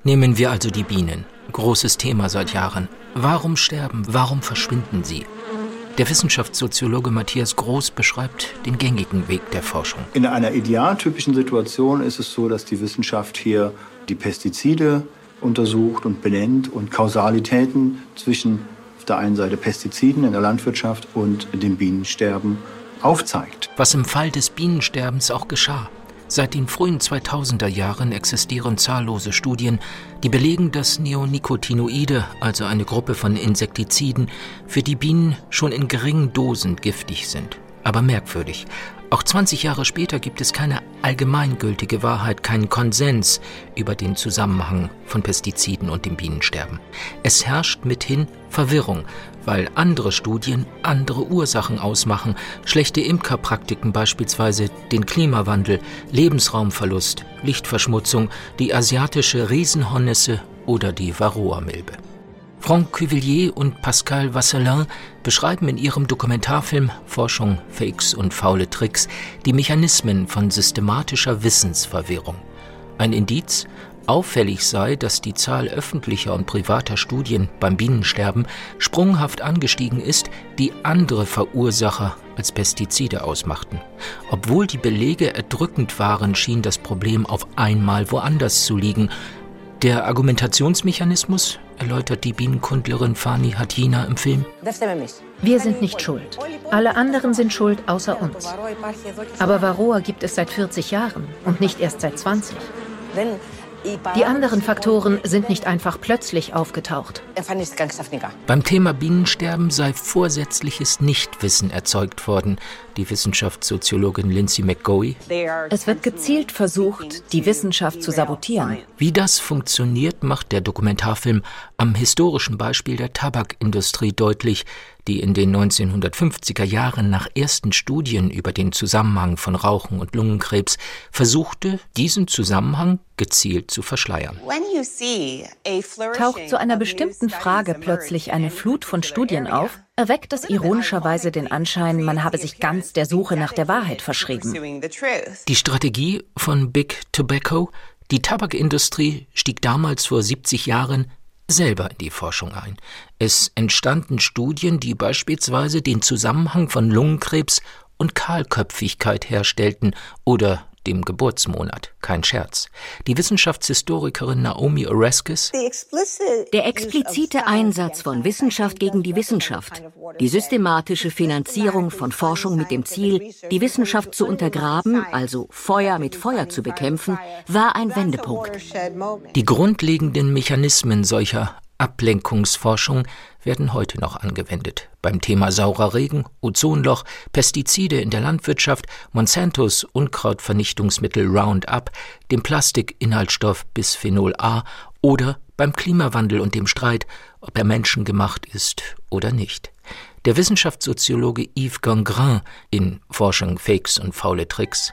Nehmen wir also die Bienen. Großes Thema seit Jahren. Warum sterben? Warum verschwinden sie? Der Wissenschaftssoziologe Matthias Groß beschreibt den gängigen Weg der Forschung. In einer idealtypischen Situation ist es so, dass die Wissenschaft hier die Pestizide untersucht und benennt und Kausalitäten zwischen auf der einen Seite Pestiziden in der Landwirtschaft und dem Bienensterben aufzeigt. Was im Fall des Bienensterbens auch geschah. Seit den frühen 2000er Jahren existieren zahllose Studien, die belegen, dass Neonicotinoide, also eine Gruppe von Insektiziden, für die Bienen schon in geringen Dosen giftig sind. Aber merkwürdig. Auch 20 Jahre später gibt es keine allgemeingültige Wahrheit, keinen Konsens über den Zusammenhang von Pestiziden und dem Bienensterben. Es herrscht mithin Verwirrung, weil andere Studien andere Ursachen ausmachen. Schlechte Imkerpraktiken beispielsweise, den Klimawandel, Lebensraumverlust, Lichtverschmutzung, die asiatische Riesenhornisse oder die Varroa-Milbe. Franck Cuvillier und Pascal Vasselin beschreiben in ihrem Dokumentarfilm Forschung, Fakes und faule Tricks die Mechanismen von systematischer Wissensverwirrung. Ein Indiz: auffällig sei, dass die Zahl öffentlicher und privater Studien beim Bienensterben sprunghaft angestiegen ist, die andere Verursacher als Pestizide ausmachten. Obwohl die Belege erdrückend waren, schien das Problem auf einmal woanders zu liegen. Der Argumentationsmechanismus, erläutert die Bienenkundlerin Fani Hatina im Film: Wir sind nicht schuld. Alle anderen sind schuld, außer uns. Aber Varroa gibt es seit 40 Jahren und nicht erst seit 20. Die anderen Faktoren sind nicht einfach plötzlich aufgetaucht. Beim Thema Bienensterben sei vorsätzliches Nichtwissen erzeugt worden, die Wissenschaftssoziologin Lindsay McGoey. Es wird gezielt versucht, die Wissenschaft zu sabotieren. Wie das funktioniert, macht der Dokumentarfilm am historischen Beispiel der Tabakindustrie deutlich, die in den 1950er Jahren nach ersten Studien über den Zusammenhang von Rauchen und Lungenkrebs versuchte, diesen Zusammenhang gezielt zu verschleiern. Taucht zu einer bestimmten Frage plötzlich eine Flut von Studien auf, erweckt es ironischerweise den Anschein, man habe sich ganz der Suche nach der Wahrheit verschrieben. Die Strategie von Big Tobacco, die Tabakindustrie, stieg damals vor 70 Jahren selber in die Forschung ein. Es entstanden Studien, die beispielsweise den Zusammenhang von Lungenkrebs und Kahlköpfigkeit herstellten oder dem Geburtsmonat. Kein Scherz. Die Wissenschaftshistorikerin Naomi Oreskes: Der explizite Einsatz von Wissenschaft gegen die Wissenschaft, die systematische Finanzierung von Forschung mit dem Ziel, die Wissenschaft zu untergraben, also Feuer mit Feuer zu bekämpfen, war ein Wendepunkt. Die grundlegenden Mechanismen solcher Ablenkungsforschung werden heute noch angewendet. Beim Thema saurer Regen, Ozonloch, Pestizide in der Landwirtschaft, Monsantos Unkrautvernichtungsmittel Roundup, dem Plastikinhaltsstoff Bisphenol A oder beim Klimawandel und dem Streit, ob er menschengemacht ist oder nicht. Der Wissenschaftssoziologe Yves Gangrin in Forschung, Fakes und faule Tricks: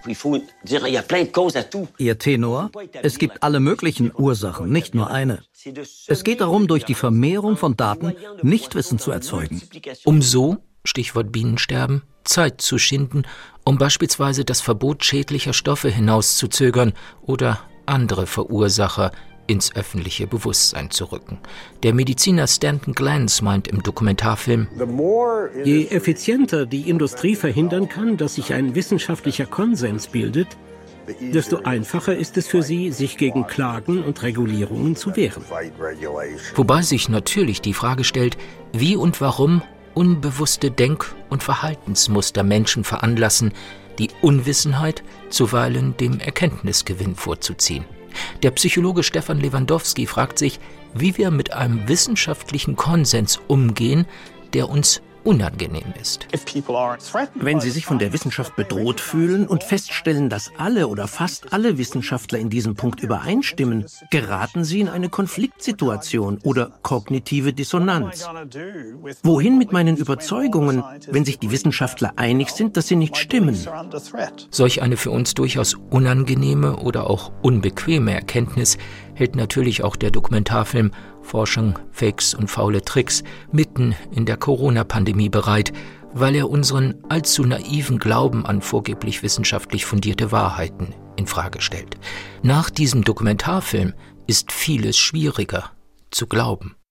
Ihr Tenor? Es gibt alle möglichen Ursachen, nicht nur eine. Es geht darum, durch die Vermehrung von Daten Nichtwissen zu erzeugen. Um so, Stichwort Bienensterben, Zeit zu schinden, um beispielsweise das Verbot schädlicher Stoffe hinauszuzögern oder andere Verursacher ins öffentliche Bewusstsein zu rücken. Der Mediziner Stanton Glantz meint im Dokumentarfilm: Je effizienter die Industrie verhindern kann, dass sich ein wissenschaftlicher Konsens bildet, desto einfacher ist es für sie, sich gegen Klagen und Regulierungen zu wehren. Wobei sich natürlich die Frage stellt, wie und warum unbewusste Denk- und Verhaltensmuster Menschen veranlassen, die Unwissenheit zuweilen dem Erkenntnisgewinn vorzuziehen. Der Psychologe Stefan Lewandowski fragt sich, wie wir mit einem wissenschaftlichen Konsens umgehen, der uns unangenehm ist. Wenn Sie sich von der Wissenschaft bedroht fühlen und feststellen, dass alle oder fast alle Wissenschaftler in diesem Punkt übereinstimmen, geraten Sie in eine Konfliktsituation oder kognitive Dissonanz. Wohin mit meinen Überzeugungen, wenn sich die Wissenschaftler einig sind, dass sie nicht stimmen? Solch eine für uns durchaus unangenehme oder auch unbequeme Erkenntnis hält natürlich auch der Dokumentarfilm Forschung, Fakes und faule Tricks mitten in der Corona-Pandemie bereit, weil er unseren allzu naiven Glauben an vorgeblich wissenschaftlich fundierte Wahrheiten in Frage stellt. Nach diesem Dokumentarfilm ist vieles schwieriger zu glauben.